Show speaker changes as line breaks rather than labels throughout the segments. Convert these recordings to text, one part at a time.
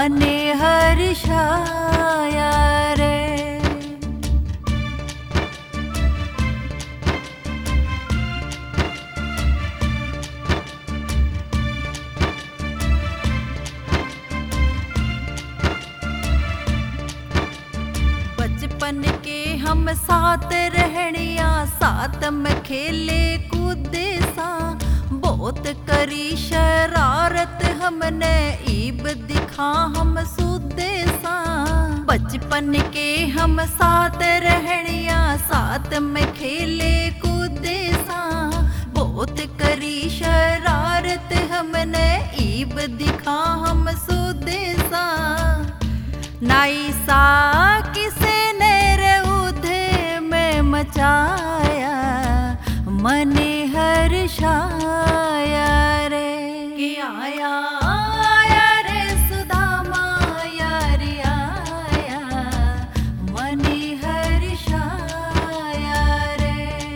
मने हर्षाया रे। बचपन के हम साथ रहनिया, साथ में खेले कूदे सा, बहुत करी शरारत हमने, ईब दिखा हम सूदे सा। बचपन के हम साथ रहनिया, साथ में खेले कूदे सा, बहुत करी शरारत हमने, ईब दिखा हम सूदे सा। नाई सा किसे ने उधे में मचाया, मने हर्षाया रे। कि आया आया रे सुदामा यारी आया, मने हर्षाया रे।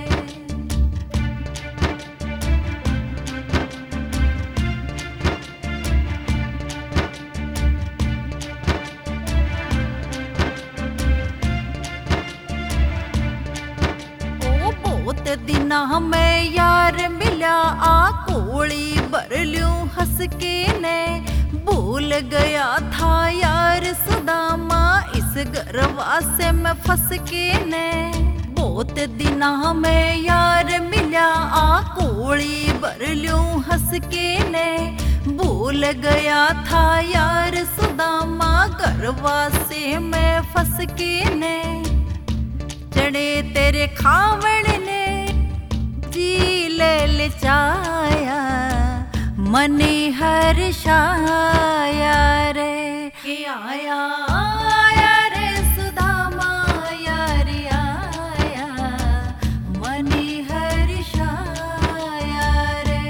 बहुत दिना में यार मिला, आ कोली भर लूं हंस के ने, भूल गया था यार सुदामा इस गरवा से मैं फंस के ने। बहुत दिना में यार मिला, आ कोली भर लूं हंस के ने, भूल गया था यार सुदामा गरवा से मैं फंस के ने। चढ़े तेरे खावण ने जी ललचाया, मने हर्षाया रे। कि आया आया रे सुदामा यारी आया, मने हर्षाया रे।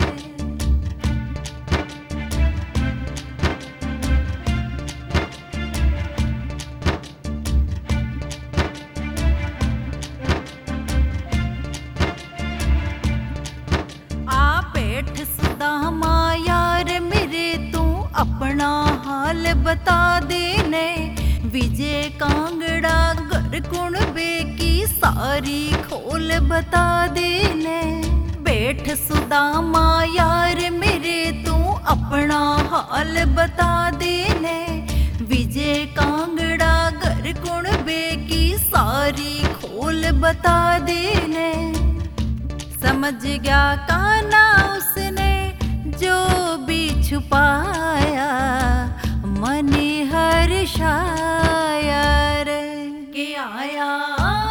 सुदामा यार मेरे तू अपना हाल बता देने, विजय कांगड़ा घर कुणबे की सारी खोल बता देने। बैठ सुदामा यार मेरे तू अपना हाल बता देने, विजय कांगड़ा घर कुणबे की सारी खोल बता देने। समझ गया काना उसने जो भी छुपाया, मने हर्षाया रे। कि आया